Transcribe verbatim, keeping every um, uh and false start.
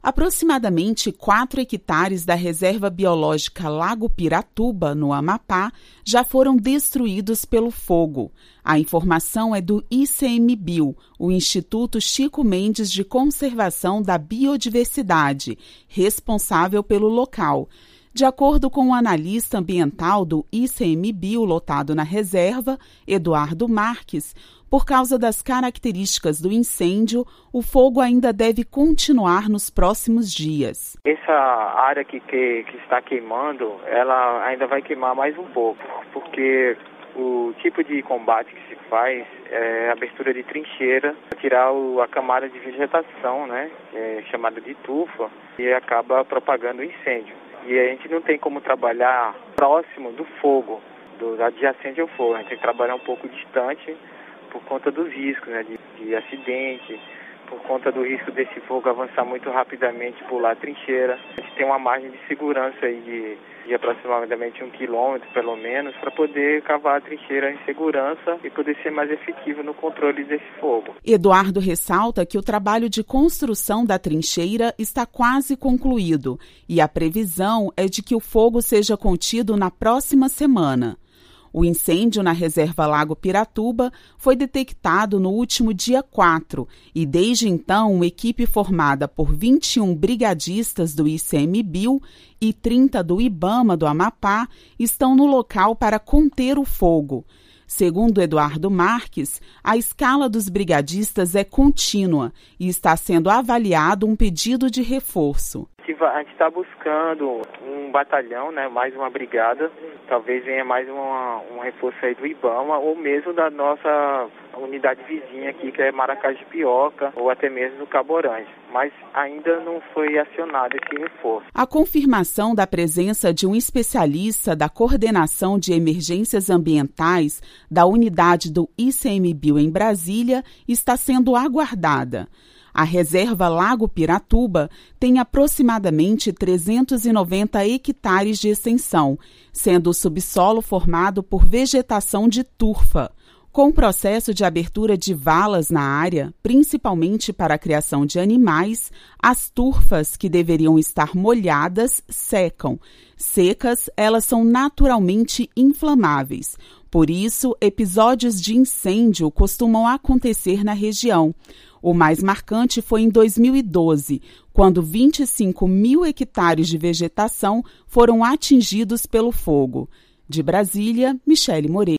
Aproximadamente quatro hectares da Reserva Biológica Lago Piratuba, no Amapá, já foram destruídos pelo fogo. A informação é do I C M Bio, o Instituto Chico Mendes de Conservação da Biodiversidade, responsável pelo local. De acordo com o analista ambiental do I C M Bio lotado na reserva, Eduardo Marques, por causa das características do incêndio, o fogo ainda deve continuar nos próximos dias. Essa área que, que, que está queimando, ela ainda vai queimar mais um pouco, porque o tipo de combate que se faz é a abertura de trincheira, tirar o, a camada de vegetação, né, é chamada de tufa, e acaba propagando o incêndio. E a gente não tem como trabalhar próximo do fogo, do adjacente ao fogo, a gente tem que trabalhar um pouco distante, por conta dos riscos, né, de, de acidente, por conta do risco desse fogo avançar muito rapidamente, pular a trincheira. A gente tem uma margem de segurança aí de, de aproximadamente um quilômetro, pelo menos, para poder cavar a trincheira em segurança e poder ser mais efetivo no controle desse fogo. Eduardo ressalta que o trabalho de construção da trincheira está quase concluído e a previsão é de que o fogo seja contido na próxima semana. O incêndio na Reserva Lago Piratuba foi detectado no último dia quatro e, desde então, uma equipe formada por vinte e um brigadistas do I C M Bio e trinta do IBAMA do Amapá estão no local para conter o fogo. Segundo Eduardo Marques, a escala dos brigadistas é contínua e está sendo avaliado um pedido de reforço. A gente está buscando um batalhão, né, mais uma brigada, talvez venha mais uma, um reforço aí do IBAMA ou mesmo da nossa unidade vizinha aqui, que é Maracajipioca ou até mesmo do Cabo Orange, mas ainda não foi acionado esse reforço. A confirmação da presença de um especialista da Coordenação de Emergências Ambientais da unidade do I C M Bio em Brasília está sendo aguardada. A Reserva Lago Piratuba tem aproximadamente trezentos e noventa hectares de extensão, sendo o subsolo formado por vegetação de turfa. Com o processo de abertura de valas na área, principalmente para a criação de animais, as turfas, que deveriam estar molhadas, secam. Secas, elas são naturalmente inflamáveis. Por isso, episódios de incêndio costumam acontecer na região. O mais marcante foi em dois mil e doze, quando vinte e cinco mil hectares de vegetação foram atingidos pelo fogo. De Brasília, Michele Moreira.